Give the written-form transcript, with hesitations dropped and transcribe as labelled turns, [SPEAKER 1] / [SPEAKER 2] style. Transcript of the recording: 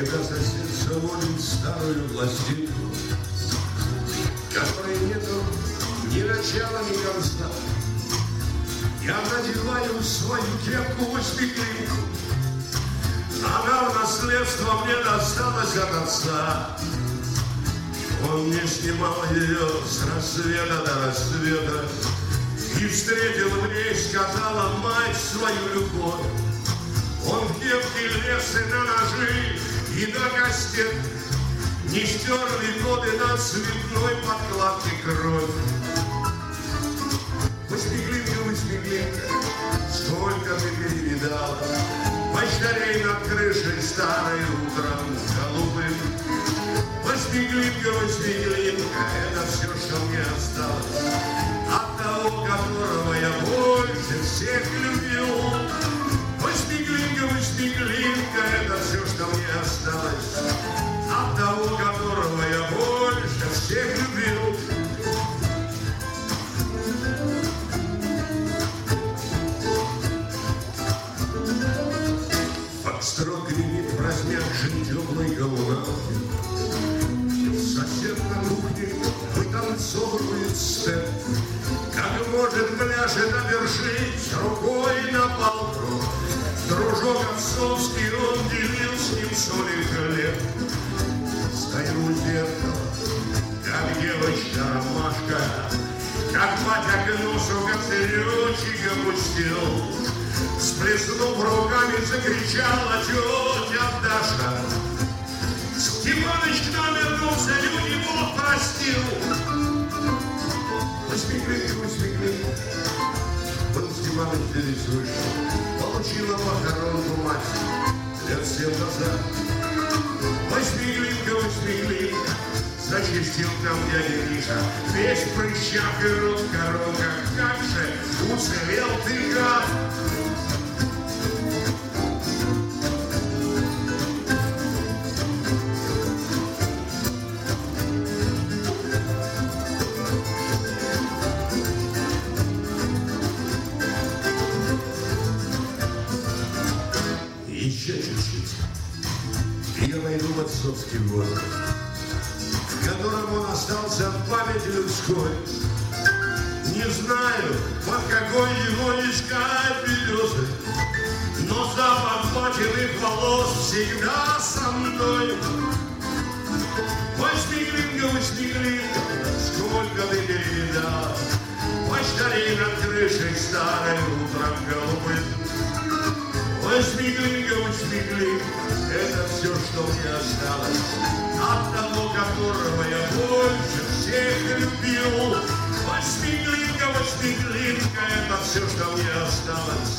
[SPEAKER 1] когда сосед заводит старую пластинку, которой нету ни начала, ни конца, я надеваю свою кепку-восьмиклинку. Она в наследство мне досталась от отца. Он не снимал ее с рассвета до рассвета, и встретил в ней, сказала мать, свою любовь. Он в кепке лез и на ножи, и на кастет, не стерли годы на цветной подкладке кровь. Восьмиклинка, восьмиклинка, сколько ты перевидала почтарей над крышей старой утром голубым. Восьмиклинка, восьмиклинка, это все, что мне осталось от того, которого я больше всех любил. Восьмиклинка, восьмиклинка, это все, что мне осталось от того, которого я больше всех любил. Строг гремит в размягшей теплой коммуналке. Сосед на кухне вытанцовывает степ, как может пляшет обержить рукой на палку. Дружок отцовский, он делил с ним соль и хлеб. Стою у зеркала, как девочка-ромашка, как батя к носу костеречек опустил. Сплеснув руками, закричала тетя Даша: Степаныч к нам вернулся, люди Бог простил. Восьмиклинка, восьмиклинка, был Степаныч здесь вышел, получила похоронку мать лет 7 назад. Восьмиклинка, восьмиклинка, зачистил там дядя Миша, весь в прыщах и рот в коронках. Как же уцелел ты, гад! Еще чуть-чуть, и я войду в отцовский возраст, в котором он остался в памяти людской. Не знаю, под какой его искать березы, но запах батиных волос всегда со мной. Восьмиклинка, восьмиклинка, сколько ты перевидала почтарей над крышей старой утром голубым. Восьмиклинка, восьмиклинка, это все, что мне осталось от того, которого я больше всех любил. Восьмиклинка, восьмиклинка, это все, что мне осталось